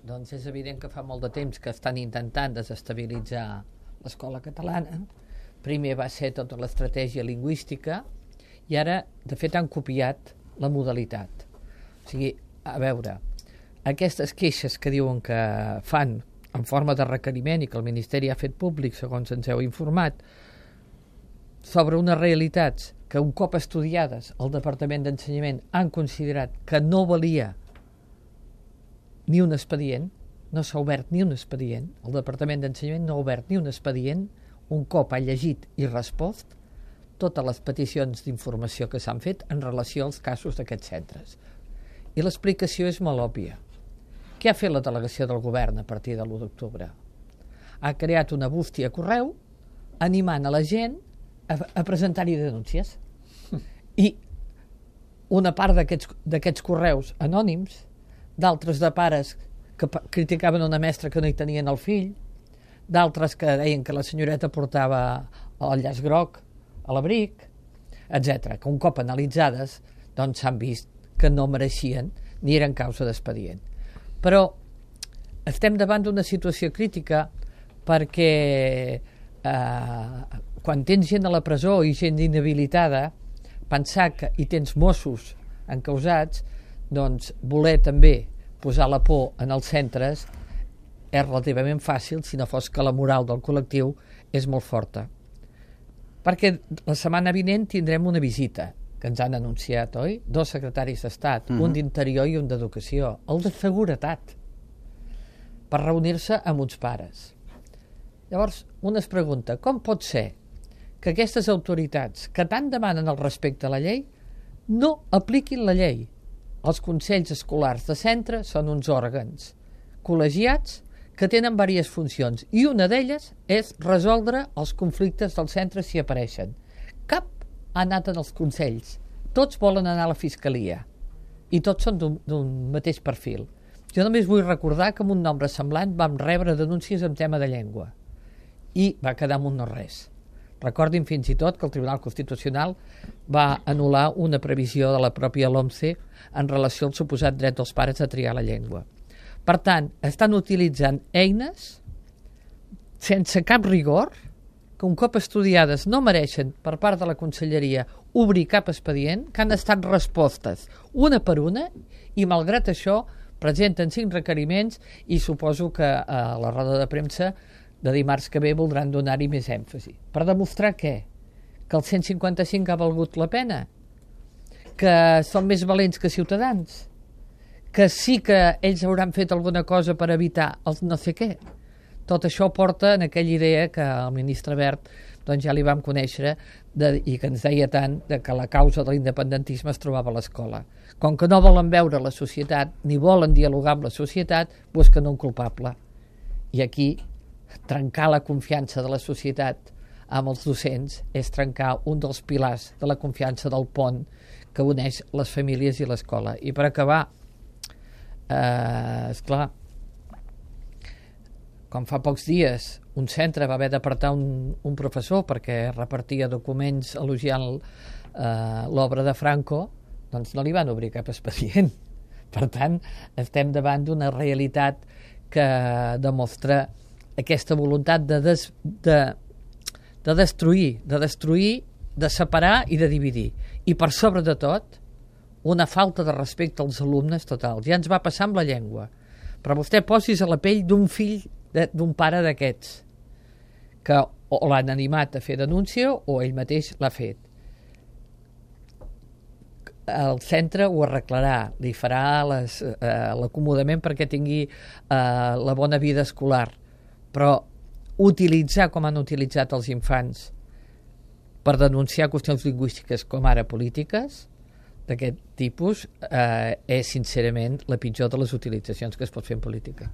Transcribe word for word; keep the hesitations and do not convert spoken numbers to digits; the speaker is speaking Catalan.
doncs és evident que fa molt de temps que estan intentant desestabilitzar l'escola catalana. Primer va ser tota l'estratègia lingüística i ara, de fet, han copiat la modalitat. O sigui, a veure, aquestes queixes que diuen que fan en forma de requeriment i que el Ministeri ha fet públic, segons ens heu informat, sobre unes realitats que un cop estudiades el Departament d'Ensenyament han considerat que no valia ni un expedient, no s'ha obert ni un expedient, el Departament d'Ensenyament no ha obert ni un expedient un cop ha llegit i respost totes les peticions d'informació que s'han fet en relació als casos d'aquests centres. I l'explicació és molt òbvia. Què ha fet la delegació del govern a partir de l'u d'octubre? Ha creat una bústia a correu animant a la gent a, a presentar-hi denúncies. I una part d'aquests correus anònims, d'altres de pares que criticaven una mestra que no hi tenien el fill, d'altres que deien que la senyoreta portava el llaç groc a l'abric, etcètera, que un cop analitzades doncs s'han vist que no mereixien ni eren causa d'expedient. Però estem davant d'una situació crítica perquè eh, quan tens gent a la presó i gent inhabilitada, pensar que hi tens Mossos encausats, doncs voler també posar la por en els centres és relativament fàcil si no fos que la moral del col·lectiu és molt forta. Perquè la setmana vinent tindrem una visita que ens han anunciat, oi? Dos secretaris d'Estat, mm-hmm. un d'Interior i un d'Educació, el de Seguretat, per reunir-se amb uns pares. Llavors, un es pregunta, com pot ser que aquestes autoritats que tant demanen el respecte a la llei no apliquin la llei? Els consells escolars de centre són uns òrgans col·legiats que tenen diverses funcions i una d'elles és resoldre els conflictes dels centres si apareixen. Cap ha anat en els consells. Tots volen anar a la fiscalia i tots són d'un mateix perfil. Jo només vull recordar que amb un nombre semblant vam rebre denúncies en tema de llengua i va quedar amb un no res. Recordin fins i tot que el Tribunal Constitucional va anul·lar una previsió de la pròpia LOMCE en relació al suposat dret dels pares a triar la llengua. Per tant, estan utilitzant eines sense cap rigor, que un cop estudiades no mereixen per part de la Conselleria obrir cap expedient, que han estat respostes una per una i malgrat això presenten cinc requeriments i suposo que a la roda de premsa de dimarts que ve voldran donar-hi més èmfasi. Per demostrar què? Que el cent cinquanta-cinc ha valgut la pena? Que són més valents que Ciutadans? Que sí que ells hauran fet alguna cosa per evitar els no sé què? Tot això porta en aquella idea que el ministre Wert doncs ja li vam conèixer de, i que ens deia tant de que la causa de l'independentisme es trobava a l'escola. Com que no volen veure la societat ni volen dialogar amb la societat, busquen un culpable. I aquí trencar la confiança de la societat amb els docents és trencar un dels pilars de la confiança del pont que uneix les famílies i l'escola. I per acabar, eh, esclar, com fa pocs dies un centre va haver d'apartar un, un professor perquè repartia documents elogiant eh, l'obra de Franco, doncs no li van obrir cap expedient. Per tant, estem davant d'una realitat que demostra aquesta voluntat de, des, de, de destruir, de destruir, de separar i de dividir. I per sobre de tot, una falta de respecte als alumnes total. Ja ens va passar amb la llengua. Però vostè posis a la pell d'un fill, d'un pare d'aquests, que o l'han animat a fer denúncia o ell mateix l'ha fet. El centre ho arreglarà, li farà les, eh, l'acomodament perquè tingui eh, la bona vida escolar, però utilitzar com han utilitzat els infants per denunciar qüestions lingüístiques com ara polítiques d'aquest tipus eh, és sincerament la pitjor de les utilitzacions que es pot fer en política.